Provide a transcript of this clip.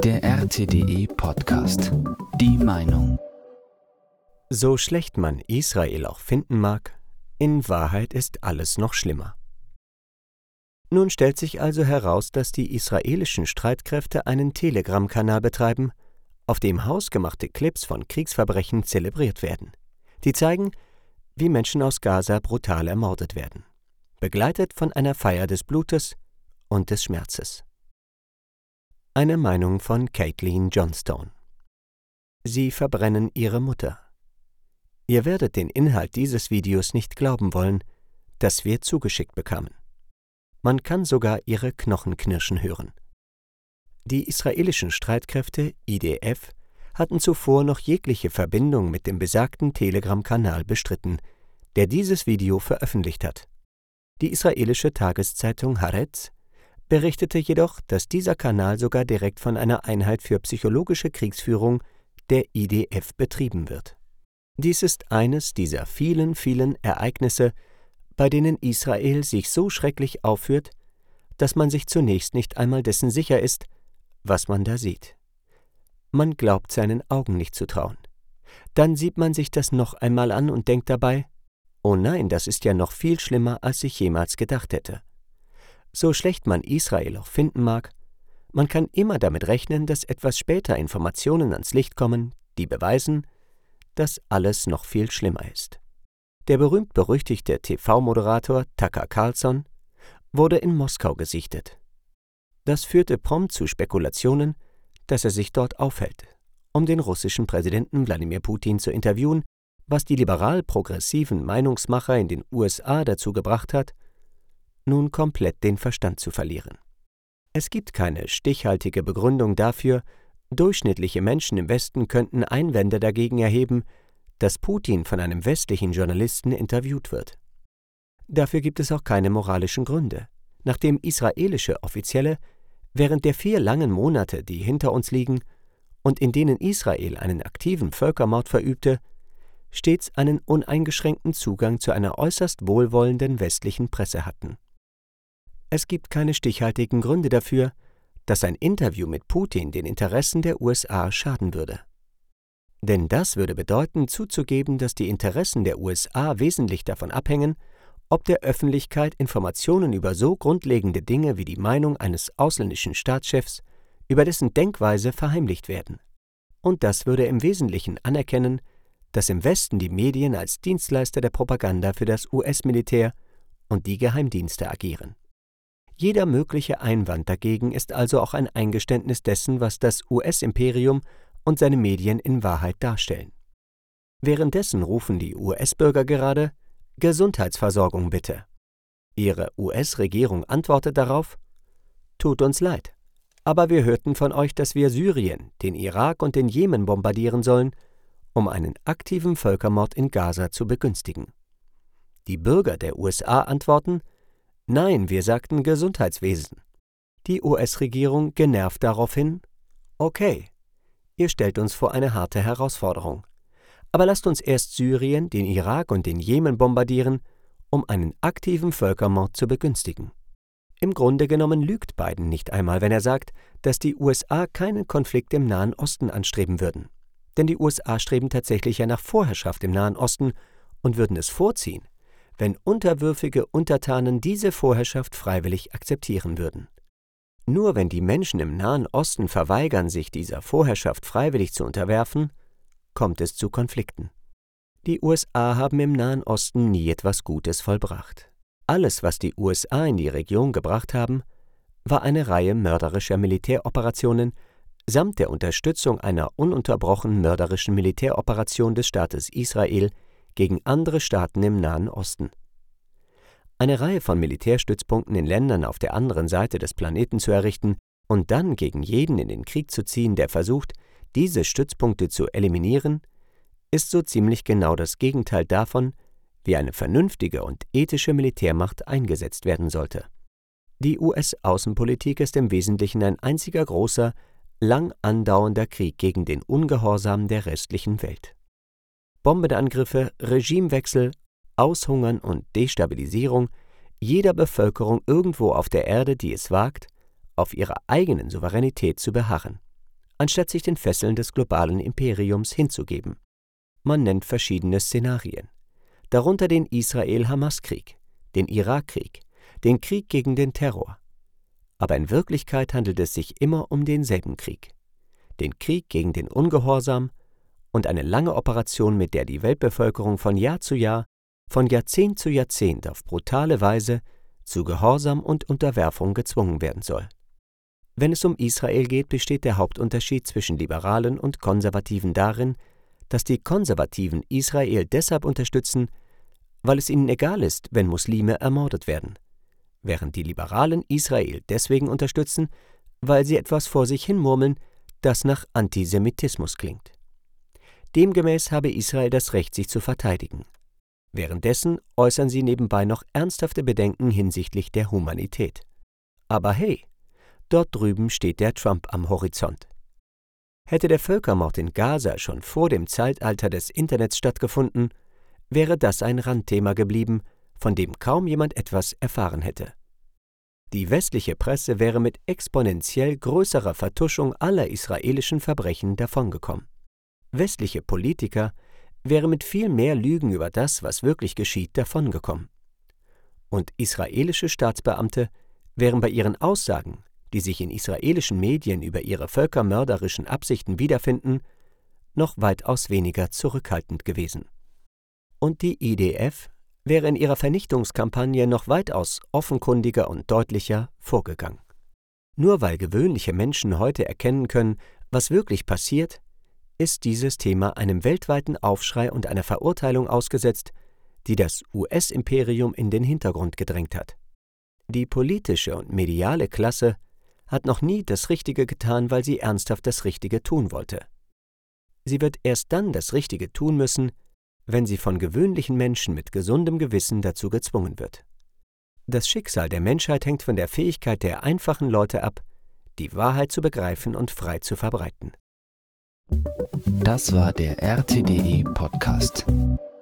Der RTDE Podcast. Die Meinung. So schlecht man Israel auch finden mag, in Wahrheit ist alles noch schlimmer. Nun stellt sich also heraus, dass die israelischen Streitkräfte einen Telegram-Kanal betreiben, auf dem hausgemachte Clips von Kriegsverbrechen zelebriert werden, die zeigen, wie Menschen aus Gaza brutal ermordet werden, begleitet von einer Feier des Blutes und des Schmerzes. Eine Meinung von Caitlin Johnstone. Sie verbrennen ihre Mutter. Ihr werdet den Inhalt dieses Videos nicht glauben wollen, das wir zugeschickt bekamen. Man kann sogar ihre Knochen knirschen hören. Die israelischen Streitkräfte, IDF, hatten zuvor noch jegliche Verbindung mit dem besagten Telegram-Kanal bestritten, der dieses Video veröffentlicht hat. Die israelische Tageszeitung Haaretz berichtete jedoch, dass dieser Kanal sogar direkt von einer Einheit für psychologische Kriegsführung der IDF betrieben wird. Dies ist eines dieser vielen Ereignisse, bei denen Israel sich so schrecklich aufführt, dass man sich zunächst nicht einmal dessen sicher ist, was man da sieht. Man glaubt seinen Augen nicht zu trauen. Dann sieht man sich das noch einmal an und denkt dabei, oh nein, das ist ja noch viel schlimmer, als ich jemals gedacht hätte. So schlecht man Israel auch finden mag, man kann immer damit rechnen, dass etwas später Informationen ans Licht kommen, die beweisen, dass alles noch viel schlimmer ist. Der berühmt-berüchtigte TV-Moderator Tucker Carlson wurde in Moskau gesichtet. Das führte prompt zu Spekulationen, dass er sich dort aufhält, um den russischen Präsidenten Wladimir Putin zu interviewen, was die liberal-progressiven Meinungsmacher in den USA dazu gebracht hat, nun komplett den Verstand zu verlieren. Es gibt keine stichhaltige Begründung dafür, durchschnittliche Menschen im Westen könnten Einwände dagegen erheben, dass Putin von einem westlichen Journalisten interviewt wird. Dafür gibt es auch keine moralischen Gründe, nachdem israelische Offizielle während der 4 langen Monate, die hinter uns liegen und in denen Israel einen aktiven Völkermord verübte, stets einen uneingeschränkten Zugang zu einer äußerst wohlwollenden westlichen Presse hatten. Es gibt keine stichhaltigen Gründe dafür, dass ein Interview mit Putin den Interessen der USA schaden würde. Denn das würde bedeuten, zuzugeben, dass die Interessen der USA wesentlich davon abhängen, ob der Öffentlichkeit Informationen über so grundlegende Dinge wie die Meinung eines ausländischen Staatschefs über dessen Denkweise verheimlicht werden. Und das würde im Wesentlichen anerkennen, dass im Westen die Medien als Dienstleister der Propaganda für das US-Militär und die Geheimdienste agieren. Jeder mögliche Einwand dagegen ist also auch ein Eingeständnis dessen, was das US-Imperium und seine Medien in Wahrheit darstellen. Währenddessen rufen die US-Bürger gerade: Gesundheitsversorgung bitte. Ihre US-Regierung antwortet darauf: Tut uns leid, aber wir hörten von euch, dass wir Syrien, den Irak und den Jemen bombardieren sollen, um einen aktiven Völkermord in Gaza zu begünstigen. Die Bürger der USA antworten: Nein, wir sagten Gesundheitswesen. Die US-Regierung genervt daraufhin: Okay, ihr stellt uns vor eine harte Herausforderung. Aber lasst uns erst Syrien, den Irak und den Jemen bombardieren, um einen aktiven Völkermord zu begünstigen. Im Grunde genommen lügt Biden nicht einmal, wenn er sagt, dass die USA keinen Konflikt im Nahen Osten anstreben würden. Denn die USA streben tatsächlich ja nach Vorherrschaft im Nahen Osten und würden es vorziehen, wenn unterwürfige Untertanen diese Vorherrschaft freiwillig akzeptieren würden. Nur wenn die Menschen im Nahen Osten verweigern, sich dieser Vorherrschaft freiwillig zu unterwerfen, kommt es zu Konflikten. Die USA haben im Nahen Osten nie etwas Gutes vollbracht. Alles, was die USA in die Region gebracht haben, war eine Reihe mörderischer Militäroperationen samt der Unterstützung einer ununterbrochen mörderischen Militäroperation des Staates Israel gegen andere Staaten im Nahen Osten. Eine Reihe von Militärstützpunkten in Ländern auf der anderen Seite des Planeten zu errichten und dann gegen jeden in den Krieg zu ziehen, der versucht, diese Stützpunkte zu eliminieren, ist so ziemlich genau das Gegenteil davon, wie eine vernünftige und ethische Militärmacht eingesetzt werden sollte. Die US-Außenpolitik ist im Wesentlichen ein einziger großer, lang andauernder Krieg gegen den Ungehorsam der restlichen Welt. Bombenangriffe, Regimewechsel, Aushungern und Destabilisierung jeder Bevölkerung irgendwo auf der Erde, die es wagt, auf ihrer eigenen Souveränität zu beharren. anstatt sich den Fesseln des globalen Imperiums hinzugeben. Man nennt verschiedene Szenarien, darunter den Israel-Hamas-Krieg, den Irakkrieg, den Krieg gegen den Terror. Aber in Wirklichkeit handelt es sich immer um denselben Krieg. Den Krieg gegen den Ungehorsam und eine lange Operation, mit der die Weltbevölkerung von Jahr zu Jahr, von Jahrzehnt zu Jahrzehnt auf brutale Weise zu Gehorsam und Unterwerfung gezwungen werden soll. Wenn es um Israel geht, besteht der Hauptunterschied zwischen Liberalen und Konservativen darin, dass die Konservativen Israel deshalb unterstützen, weil es ihnen egal ist, wenn Muslime ermordet werden, während die Liberalen Israel deswegen unterstützen, weil sie etwas vor sich hin murmeln, das nach Antisemitismus klingt. Demgemäß habe Israel das Recht, sich zu verteidigen. Währenddessen äußern sie nebenbei noch ernsthafte Bedenken hinsichtlich der Humanität. Aber hey, dort drüben steht der Trump am Horizont. Hätte der Völkermord in Gaza schon vor dem Zeitalter des Internets stattgefunden, wäre das ein Randthema geblieben, von dem kaum jemand etwas erfahren hätte. Die westliche Presse wäre mit exponentiell größerer Vertuschung aller israelischen Verbrechen davongekommen. Westliche Politiker wären mit viel mehr Lügen über das, was wirklich geschieht, davongekommen. Und israelische Staatsbeamte wären bei ihren Aussagen, die sich in israelischen Medien über ihre völkermörderischen Absichten wiederfinden, noch weitaus weniger zurückhaltend gewesen. Und die IDF wäre in ihrer Vernichtungskampagne noch weitaus offenkundiger und deutlicher vorgegangen. Nur weil gewöhnliche Menschen heute erkennen können, was wirklich passiert, ist dieses Thema einem weltweiten Aufschrei und einer Verurteilung ausgesetzt, die das US-Imperium in den Hintergrund gedrängt hat. Die politische und mediale Klasse hat noch nie das Richtige getan, weil sie ernsthaft das Richtige tun wollte. Sie wird erst dann das Richtige tun müssen, wenn sie von gewöhnlichen Menschen mit gesundem Gewissen dazu gezwungen wird. Das Schicksal der Menschheit hängt von der Fähigkeit der einfachen Leute ab, die Wahrheit zu begreifen und frei zu verbreiten. Das war der RTDE Podcast.